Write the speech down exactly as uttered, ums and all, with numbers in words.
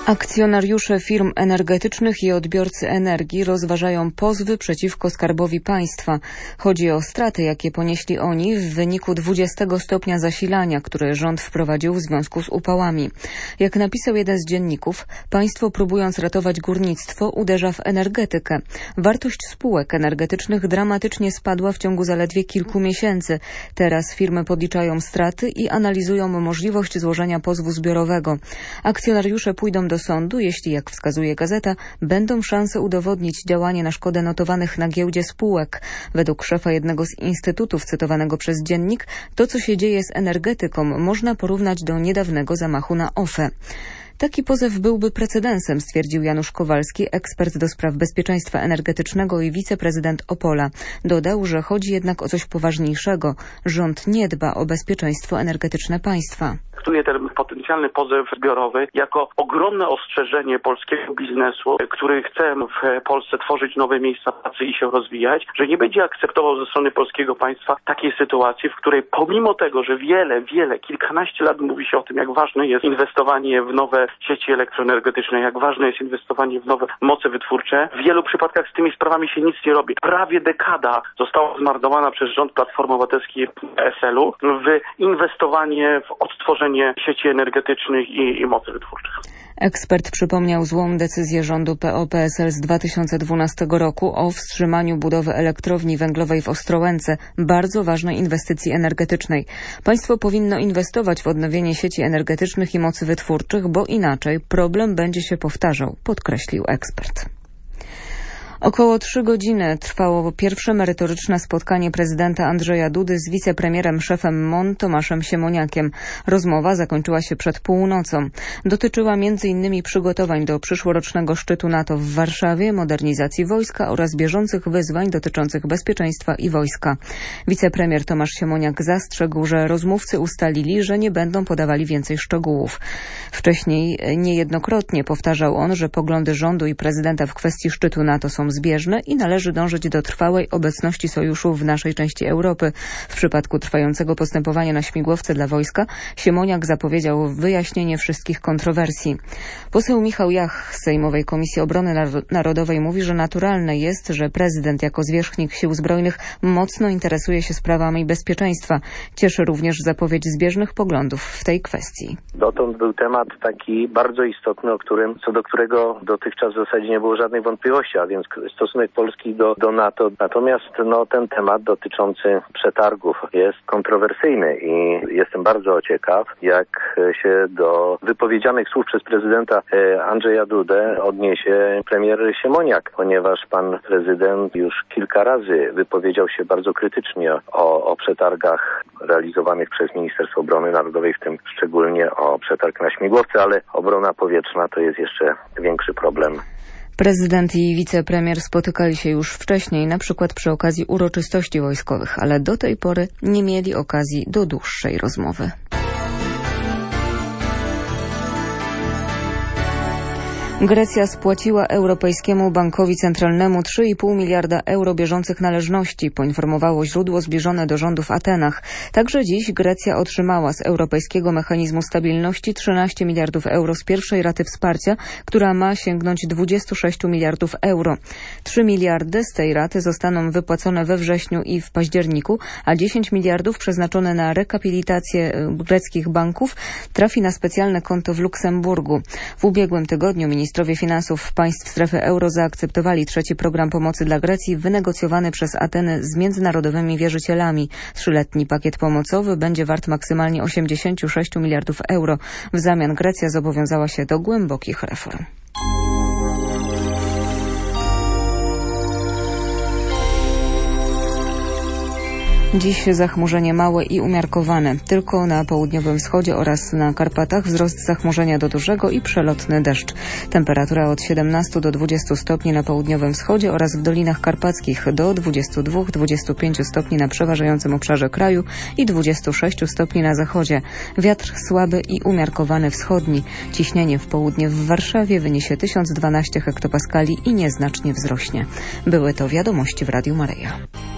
Akcjonariusze firm energetycznych i odbiorcy energii rozważają pozwy przeciwko Skarbowi Państwa. Chodzi o straty, jakie ponieśli oni w wyniku dwudziestego stopnia zasilania, które rząd wprowadził w związku z upałami. Jak napisał jeden z dzienników, państwo, próbując ratować górnictwo, uderza w energetykę. Wartość spółek energetycznych dramatycznie spadła w ciągu zaledwie kilku miesięcy. Teraz firmy podliczają straty i analizują możliwość złożenia pozwu zbiorowego. Akcjonariusze pójdą do do sądu, jeśli, jak wskazuje gazeta, będą szanse udowodnić działanie na szkodę notowanych na giełdzie spółek. Według szefa jednego z instytutów cytowanego przez dziennik, to co się dzieje z energetyką można porównać do niedawnego zamachu na O F E. Taki pozew byłby precedensem, stwierdził Janusz Kowalski, ekspert do spraw bezpieczeństwa energetycznego i wiceprezydent Opola. Dodał, że chodzi jednak o coś poważniejszego. Rząd nie dba o bezpieczeństwo energetyczne państwa. Traktuję ten potencjalny pozew zbiorowy jako ogromne ostrzeżenie polskiego biznesu, który chce w Polsce tworzyć nowe miejsca pracy i się rozwijać, że nie będzie akceptował ze strony polskiego państwa takiej sytuacji, w której pomimo tego, że wiele, wiele, kilkanaście lat mówi się o tym, jak ważne jest inwestowanie w nowe sieci elektroenergetyczne, jak ważne jest inwestowanie w nowe moce wytwórcze, w wielu przypadkach z tymi sprawami się nic nie robi. Prawie dekada została zmarnowana przez rząd Platformy Obywatelskiej P S L u w inwestowanie w odtworzenie sieci energetycznych i, i mocy wytwórczych. Ekspert przypomniał złą decyzję rządu P O P S L z dwa tysiące dwunastego roku o wstrzymaniu budowy elektrowni węglowej w Ostrołęce, bardzo ważnej inwestycji energetycznej. Państwo powinno inwestować w odnowienie sieci energetycznych i mocy wytwórczych, bo inaczej problem będzie się powtarzał, podkreślił ekspert. Około trzy godziny trwało pierwsze merytoryczne spotkanie prezydenta Andrzeja Dudy z wicepremierem szefem M O N Tomaszem Siemoniakiem. Rozmowa zakończyła się przed północą. Dotyczyła między innymi przygotowań do przyszłorocznego szczytu NATO w Warszawie, modernizacji wojska oraz bieżących wyzwań dotyczących bezpieczeństwa i wojska. Wicepremier Tomasz Siemoniak zastrzegł, że rozmówcy ustalili, że nie będą podawali więcej szczegółów. Wcześniej niejednokrotnie powtarzał on, że poglądy rządu i prezydenta w kwestii szczytu NATO są zbieżne i należy dążyć do trwałej obecności sojuszu w naszej części Europy. W przypadku trwającego postępowania na śmigłowce dla wojska Siemoniak zapowiedział wyjaśnienie wszystkich kontrowersji. Poseł Michał Jach z Sejmowej Komisji Obrony Narodowej mówi, że naturalne jest, że prezydent jako zwierzchnik sił zbrojnych mocno interesuje się sprawami bezpieczeństwa. Cieszy również zapowiedź zbieżnych poglądów w tej kwestii. Dotąd był temat taki bardzo istotny, o którym, co do którego dotychczas w zasadzie nie było żadnej wątpliwości, a więc stosunek Polski do, do NATO. Natomiast no, ten temat dotyczący przetargów jest kontrowersyjny i jestem bardzo ciekaw, jak się do wypowiedzianych słów przez prezydenta Andrzeja Dudę odniesie premier Siemoniak, ponieważ pan prezydent już kilka razy wypowiedział się bardzo krytycznie o, o przetargach realizowanych przez Ministerstwo Obrony Narodowej, w tym szczególnie o przetarg na śmigłowce, ale obrona powietrzna to jest jeszcze większy problem. Prezydent i wicepremier spotykali się już wcześniej, na przykład przy okazji uroczystości wojskowych, ale do tej pory nie mieli okazji do dłuższej rozmowy. Grecja spłaciła Europejskiemu Bankowi Centralnemu trzy i pół miliarda euro bieżących należności, poinformowało źródło zbliżone do rządu w Atenach. Także dziś Grecja otrzymała z Europejskiego Mechanizmu Stabilności trzynaście miliardów euro z pierwszej raty wsparcia, która ma sięgnąć dwadzieścia sześć miliardów euro. trzy miliardy z tej raty zostaną wypłacone we wrześniu i w październiku, a dziesięć miliardów przeznaczone na rekapitulację greckich banków trafi na specjalne konto w Luksemburgu. W ubiegłym tygodniu minister Ministrowie finansów państw strefy euro zaakceptowali trzeci program pomocy dla Grecji wynegocjowany przez Ateny z międzynarodowymi wierzycielami. Trzyletni pakiet pomocowy będzie wart maksymalnie osiemdziesiąt sześć miliardów euro. W zamian Grecja zobowiązała się do głębokich reform. Dziś zachmurzenie małe i umiarkowane. Tylko na południowym wschodzie oraz na Karpatach wzrost zachmurzenia do dużego i przelotny deszcz. Temperatura od siedemnastu do dwudziestu stopni na południowym wschodzie oraz w Dolinach Karpackich do dwudziestu dwóch do dwudziestu pięciu stopni na przeważającym obszarze kraju i dwudziestu sześciu stopni na zachodzie. Wiatr słaby i umiarkowany wschodni. Ciśnienie w południe w Warszawie wyniesie tysiąc dwanaście hektopaskali i nieznacznie wzrośnie. Były to wiadomości w Radiu Maryja.